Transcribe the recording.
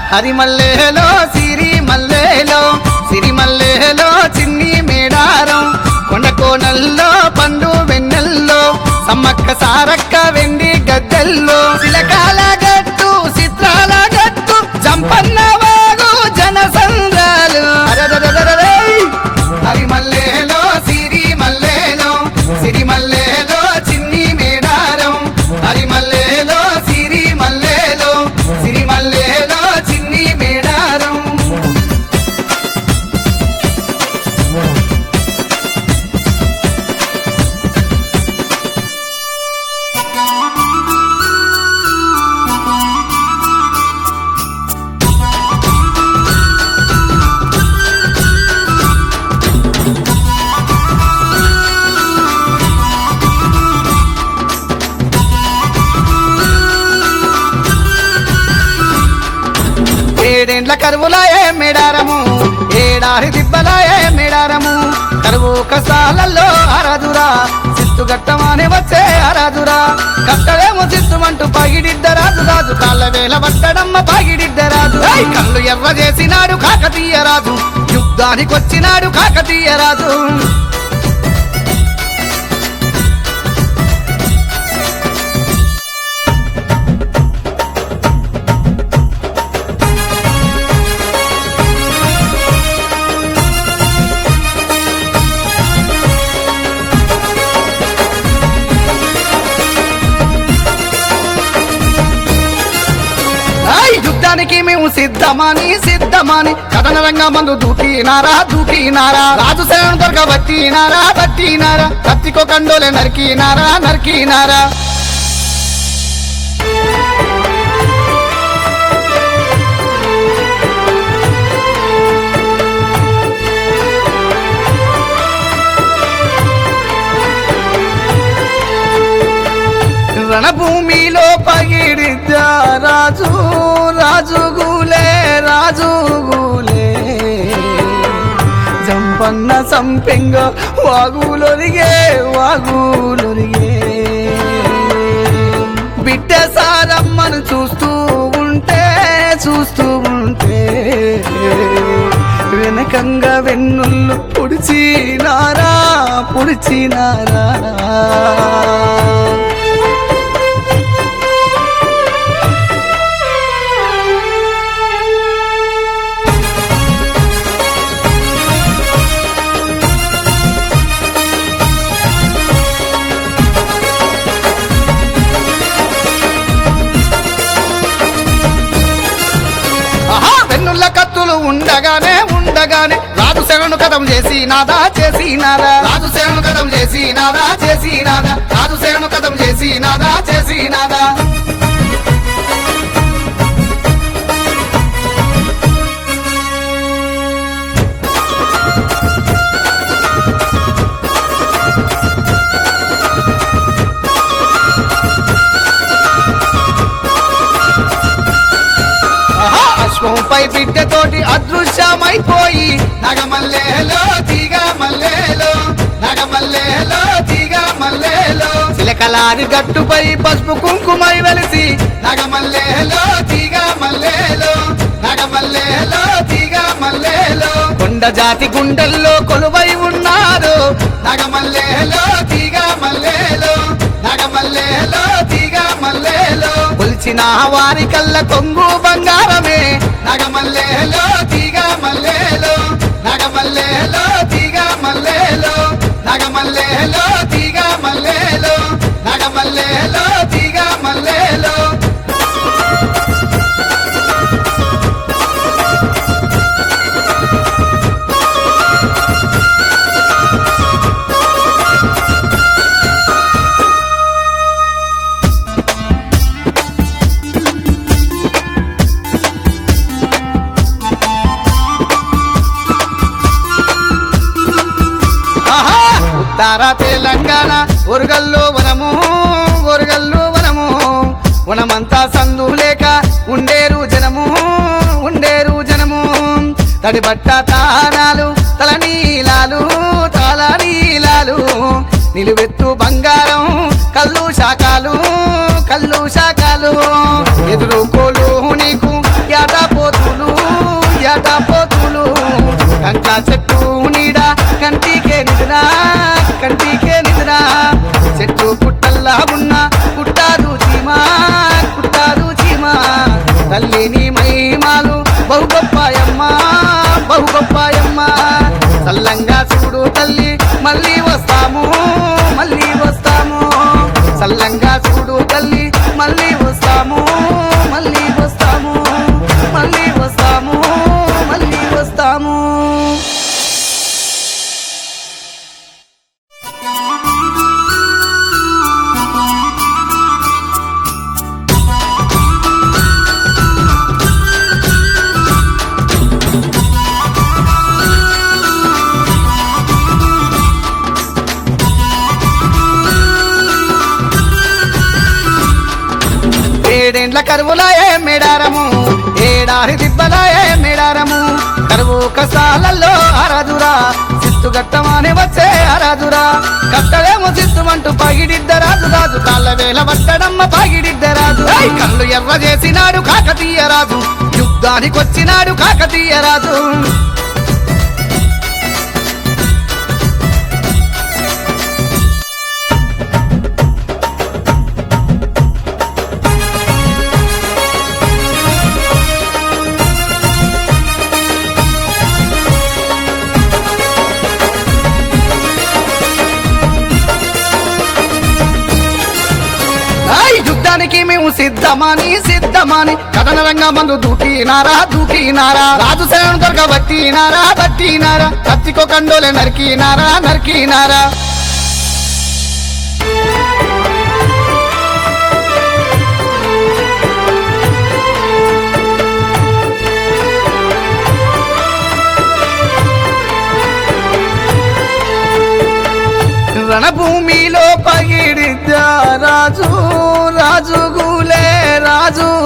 హరిమల్లేలో సిరిమల్లేలో సిరిమల్లేలో చిన్ని మేడారం కొండ కోనల్లో పండు వెన్నెల్లో సమ్మక్క సారక్క వెండి గద్దెల్లో చిలకాల గట్టు చిత్రాల గట్టు జంపన్న వాగు జనసంద్రాలు హరిమల్లేలో సిరిమల్లేలో సిరిమల్లేలో చిన్ని మేడారం హరిమల్లేలో సిరిమల్లేలో సిరిమల్లేలో చిన్ని మేడారం ఏడేండ్ల కరువులాయే మేడారము ఏడారి దిబ్బలాయే మేడారము కరువు కసాలల్లో ఆరాదురా సిత్తుగట్టమానే వచ్చే ఆరాదురా కట్టడేమో సిత్తుమంటూ పగిడిద్దరాజు రాజు కాళ్ళ వేల పట్టడమ్మ పగిడిద్దరాజు కళ్ళు ఎర్ర చేసినాడు కాకతీయ రాజు యుద్ధానికొచ్చినాడు కాకతీయ రాజు యుద్ధానికి మేము సిద్ధమని కథన రంగమందు దూకినారా రాజు సేవను దొరక బట్టినారా కత్తికో కండోలే నరికినారా రణభూమిలో పగిడిద్దా రాజుగూలే జంపన్న సంపెంగ వాగులొరిగే బిడ్డ సారమ్మను చూస్తూ ఉంటే వెనకంగా వెన్నుళ్ళు పుడిచినారా కత్తులు ఉండగానే రాజు సేవను కథం చేసినాదా రాజు సేవను కథం చేసినాదా అశ్వంపై బిడ్డతోటి అదృశ్యమైపోయి నగమల్లేలో చిలకలారి గట్టుపై పసుపు కుంకుమై వెలిసి నగమల్లేలో కొండ జాతి గుండెల్లో కొలువై ఉన్నారు నగమల్లేలో కొలిచిన వారి కళ్ళ కొంగు బంగారమే నగమల్లేలో తారా తెలంగాణ ఒరుగల్లు వనము వనమంతా సందు లేక ఉండేరు జనము తడిబట్ట తానాలు తలనీలాలు నిలువెత్తు బంగారం కళ్ళు శాఖలు ఎదురుకోలు నీకు యాదా పోతు బహు గొప్పాయమ్మ సల్లంగా చూడు తల్లి మళ్ళీ వస్తాము మళ్ళీ వస్తాము సల్లంగా చూడు తల్లి మళ్ళీ వస్తాము మళ్ళీ వస్తాము మళ్ళీ వస్తాము మళ్ళీ వస్తాము ఏడేండ్ల కరువులాయే మేడారము ఏడారి దిబ్బలాయే మేడారము కరువు కసాలల్లో అరాదురా సిత్తు గట్టమానే వచ్చే అరాదురా కట్టడేమో సిత్తుమంటూ పగిడిద్దరాజు రాజు కాళ్ళ వేల పట్టడమ్మ పగిడిద్దరాజు కళ్ళు ఎర్ర చేసినాడు కాకతీయ రాజు యుద్ధానికొచ్చినాడు కాకతీయ రాజు యుద్ధానికి మేము సిద్ధమని సిద్ధమని కథన రంగా మందు దూకినారా రాజు శరణు దొరక బట్టినారా కత్తికో కండోలే నరికినారా రణభూమిలో పగిడిద్దా రాజు గూలే రాజు